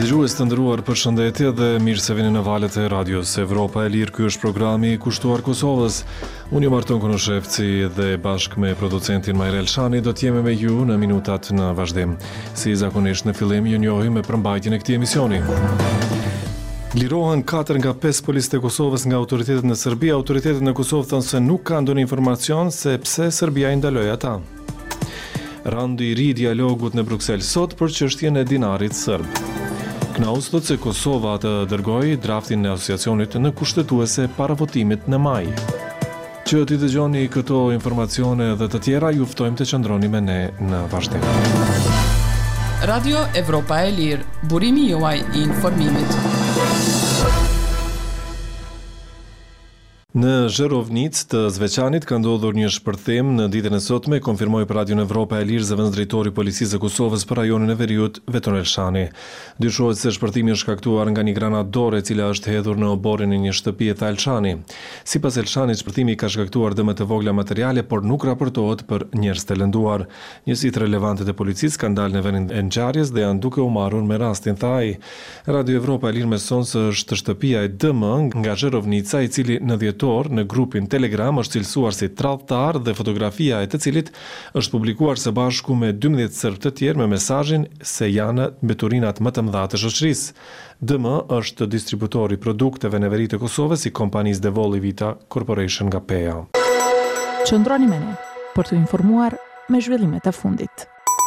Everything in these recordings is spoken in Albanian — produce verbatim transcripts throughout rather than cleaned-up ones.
Dëgjues të nderuar, përshëndetje dhe mirë se vini në valët e Radios Evropa e Lirë. Ky është programi i kushtuar Kosovës. Unë jam Arton Konoshevci dhe bashkë me producentin Majrel Shani do të jemi me ju në minutat në vazhdim. Si zakonisht në fillim ju njohim me përmbajtjen e këtij emisioni. Lirohen katër nga pesë policët e Kosovës nga autoritetet në Serbi. Autoritetet në Kosovë thonë se nuk kanë ndonjë informacion se pse Serbia i ndaloi ata. Randi i ri i dialogut në Bruksel sot për çështjen e dinarit serb. Knaus thotë se Kosova të dërgoi draftin e asociacionit në kushtetuese para votimit në maj. Që t'i dëgjoni këto informacione dhe të tjera, ju ftojmë të qëndroni me ne në vazhdim. Radio Evropa e Lirë, burimi juaj i informimit. Në Zherovnic të Zveçanit ka ndodhur një shpërthim në ditën e sotme, konfirmoi për Radio Evropa e Lirë zëvendësdrejtori i Policisë së Kosovës për rajonin e Veriut, Veton Elshani. Dyshohet se shpërthimi është shkaktuar nga një granadë dore e cila është hedhur në oborrin e një shtëpie, tha Elshani. Sipas Elshanit, shpërthimi ka shkaktuar dëme të vogla materiale, por nuk raportohet për njerëz të lënduar. Njësitë relevante të policisë kanë dalë në vendin e ngjarjes dhe janë duke u marrur me rastin, tha ai. Radio Evropa e Lirë mëson se është shtëpia e D M nga Zherovnica, i cili në dhjetor në grupin Telegram është cilësuar si tradhtar dhe fotografia e të cilit është publikuar së bashku me dymbëdhjetë serb të tjerë me mesazhin se janë mbeturinat më të mëdha të shoqërisë. D M është distributor i produkteve në veri të Kosovës i kompanisë Devoli Vita Corporation nga Peja. Qëndroni me ne për të informuar me zhvillimet e fundit.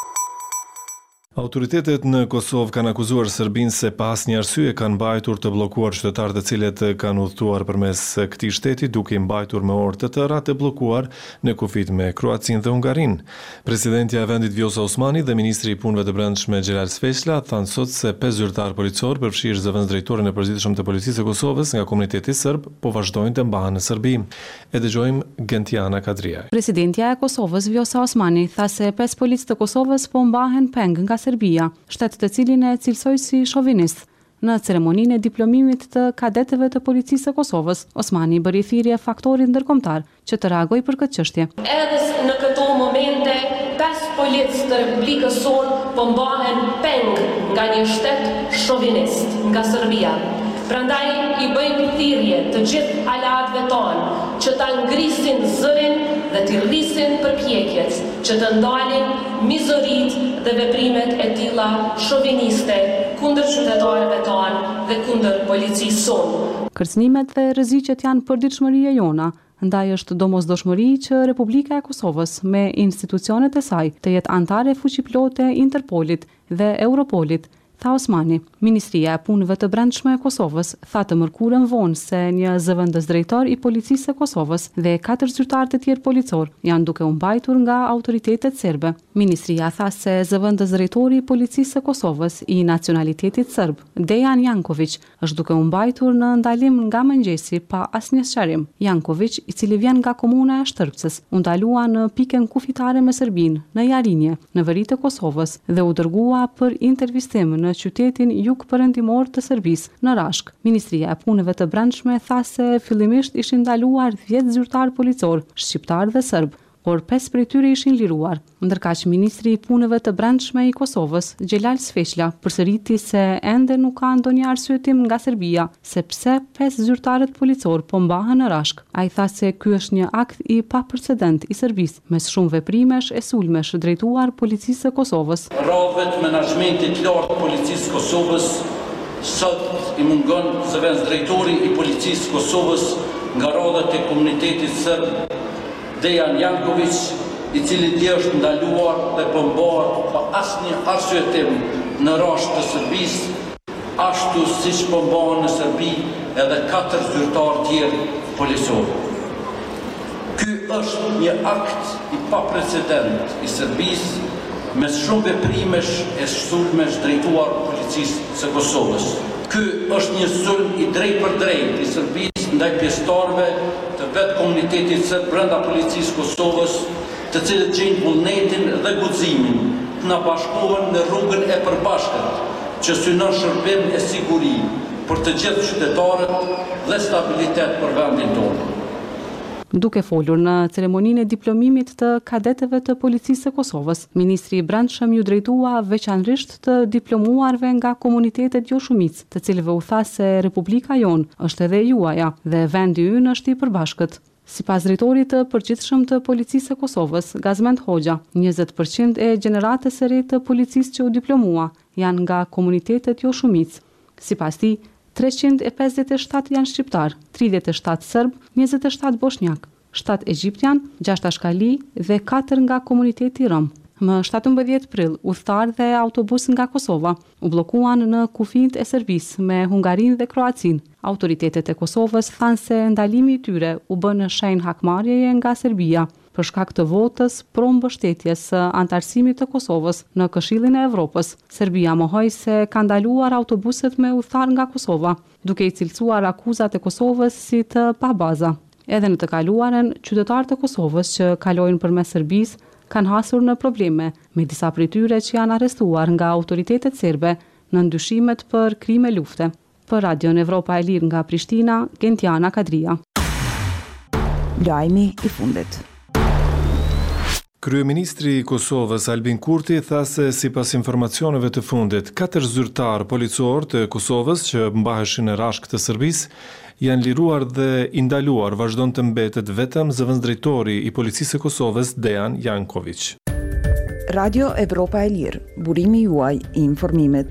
Autoritetet në Kosovë kanë akuzuar Serbinë se pas një arsye kanë mbajtur të bllokuar qytetarët të cilët kanë udhëtuar përmes këtij shteti, duke i mbajtur me orë të tëra të bllokuar në kufit me Kroacinë dhe Hungarinë. Presidentja e vendit Vjosa Osmani dhe ministri i punëve të brendshme Xhelal Sveçla thanë sot se pesë zyrtar policor, përfshirë zëvendësdrejtorin e përzitshëm të policisë së Kosovës nga komuniteti serb, po vazhdojnë të mbahen në Serbi. E dëgjojmë Gentiana Kadria. Presidentja e Kosovës Vjosa Osmani tha se pesë policë të Kosovës po mbahen peng nga Serbia, shtet të cilin e cilësoi si shovinist. Në ceremoninë e diplomimit të kadetëve të policisë së Kosovës, Osmani bëri thirrje faktorit ndërkombëtar që të reagojë për këtë çështje. Edhe në këto momente, pesë policë të Republikës sonë po mbahen peng nga një shtet shovinist, nga Serbia. Prandaj i bëjmë thirrje të gjithë aleatëve tonë që ta ngrisin zërin dhe t'i rrisin përpjekjet që të ndalin mizorit dhe veprimet e tilla shoviniste kundër qytetarëve tonë dhe kundër policisë sonë. Kërcënimet dhe rreziqet janë përditshmëri e jona. Ndaj është domosdoshmëri që Republika e Kosovës me institucionet e saj të jetë antare fuqiplote Interpolit dhe Europolit, tha Osmani. Ministria e Punëve të Brendshme e Kosovës tha të mërkurën vonë se një zëvendësdrejtor i policisë së Kosovës dhe katër zyrtarë të tjerë policor janë duke u mbajtur nga autoritetet serbe. Ministria tha se zëvendësdrejtori i policisë së Kosovës i nacionalitetit serb, Dejan Janković, është duke u mbajtur në ndalim nga mëngjesi pa asnjë sqarim. Janković, i cili vjen nga komuna e Shtërpsës, u ndalua në pikën kufitare me Serbinë në Jarinje, në veri të Kosovës dhe u dërgua për intervistim në qytetin jugperëndimor të Serbisë, në Rashk. Ministria e Punëve të Brendshme tha se fillimisht ishin ndaluar dhjetë zyrtar policor, shqiptar dhe serb, por pesë prej tyre ishin liruar. Ndërkaq ministri i Punëve të Brendshme i Kosovës, Xhelal Sveçla, përsëriti se ende nuk ka ndonjë arsyetim nga Serbia se pse pesë zyrtarët policor po mbahen në Rashk. Ai tha se ky është një akt i paprecedent i Serbisë, mes shumë veprimesh e sulmesh drejtuar policisë së Kosovës. Rrovet menaxhmentit lartë të policisë së Kosovës sot i mungon zëvendësdrejtori i policisë së Kosovës nga rrodhat e komunitetit serb, Dejan Janković, i cili dje është ndaluar dhe pëmbohet pa asnjë arsyetim në Rashk të Serbisë, ashtu siç pëmbohen në Serbi edhe katër zyrtarë tjerë policor. Ky është një akt i paprecedent i Serbisë mes shumë veprimesh e sulmesh drejtuar policisë së Kosovës. Ky është një sulm i drejtë për drejtë i Serbisë ndaj pjesëtarëve të vetë komunitetit serb brenda policisë së Kosovës, të cilët gjejnë vullnetin dhe guximin të na bashkohen në rrugën e përbashkët, që synon shërbim e siguri për të gjithë qytetarët dhe stabilitet për vendin tonë. Duke folur në ceremoninë e diplomimit të kadetëve të Policisë së Kosovës, ministri i Brendshëm ju drejtua veçanërisht të diplomuarve nga komunitetet jo shumicë, të cilëve u tha se Republika jon është edhe juaja dhe vendi ynë është i përbashkët. Sipas drejtorit të përgjithshëm të Policisë së Kosovës, Gazmend Hoxha, njëzet përqind e gjeneratës së re të policisë që u diplomua janë nga komunitetet jo shumicë. Sipas tij, treqind e pesëdhjetë e shtatë janë shqiptar, tridhjetë e shtatë serb, njëzet e shtatë bosnjak, shtatë egjiptian, gjashtë ashkali dhe katër nga komuniteti rom. Më shtatëmbëdhjetë prill, udhëtar dhe autobus nga Kosova u bllokuan në kufijtë e Serbisë me Hungarinë dhe Kroacinë. Autoritetet e Kosovës thanë se ndalimi i tyre u bë në shenjë hakmarrjeje nga Serbia për shkak të votës pro mbështetjes së antarësimit të Kosovës në Këshillin e Evropës. Serbia mohoi se ka ndaluar autobuset me udhëtar nga Kosova, duke i cilësuar akuzat e Kosovës si të pabaza. Edhe në të kaluaren, qytetarët e Kosovës që kalojnë përmes Serbisë kanë hasur në probleme, me disa prej tyre që janë arrestuar nga autoritetet serbe në ndyshimet për krime lufte. Për Radion Evropa e Lirë nga Prishtina, Gentiana Kadria. Lajmi i fundit. Kryeministri i Kosovës Albin Kurti tha se sipas informacioneve të fundit, katër zyrtar policor të Kosovës që mbaheshin në rashk të Serbisë janë liruar dhe i ndaluar, vazhdon të mbetet vetëm zëvendësdrejtori i Policisë së Kosovës Dejan Janković. Radio Evropa e Lirë, burimi juaj i informimit.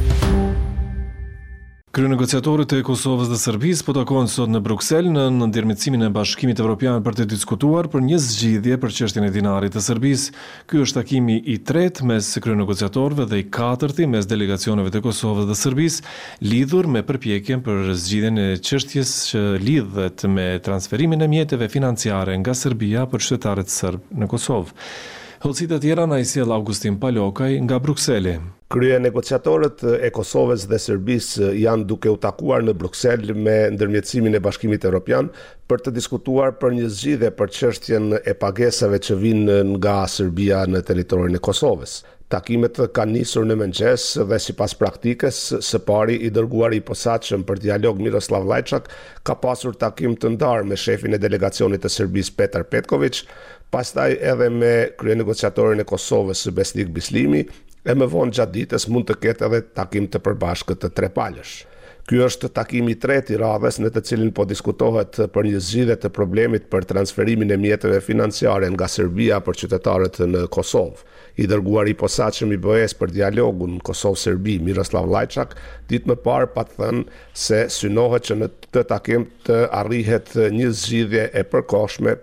Kryenegociatorët e Kosovës dhe Serbisë po takohen sot në Bruksel në ndërmjetësimin e Bashkimit Evropian për të diskutuar për një zgjidhje për çështjen e dinarit të Serbisë. Ky është takimi i tretë mes kryenegociatorëve dhe i katërti mes delegacioneve të Kosovës dhe Serbisë, lidhur me përpjekjen për zgjidhjen e çështjes që lidhet me transferimin e mjeteve financiare nga Serbia për qytetarët serb në Kosovë. Hollësitë e tjera na i sjell Augustin Palokaj nga Brukseli. Krye negociatorët e Kosovës dhe Serbisë janë duke u takuar në Bruksel me ndërmjetësimin e Bashkimit Evropian për të diskutuar për një zgjidhje për çështjen e pagesave që vijnë nga Serbia në territorin e Kosovës. Takimet kanë nisur në mëngjes dhe sipas praktikës, së pari i dërguari i posaçëm për dialog Miroslav Lajçak ka pasur takim të ndarë me shefin e delegacionit të Serbisë Petar Petković, pastaj edhe me kryenegociatorin e Kosovës Besnik Bislimi, e më vonë gjatë ditës mund të ketë edhe takim të përbashkët të tre palësh. Ky është takimi i tretë i radhës në të cilin po diskutohet për një zgjidhje të problemit për transferimin e mjeteve financiare nga Serbia për qytetarët në Kosovë. I dërguari i posaçëm i B E S për dialogun Kosovë-Serbi Miroslav Lajçak ditë më parë pa thënë se synohet që në këtë takim të arrihet një zgjidhje e përkohshme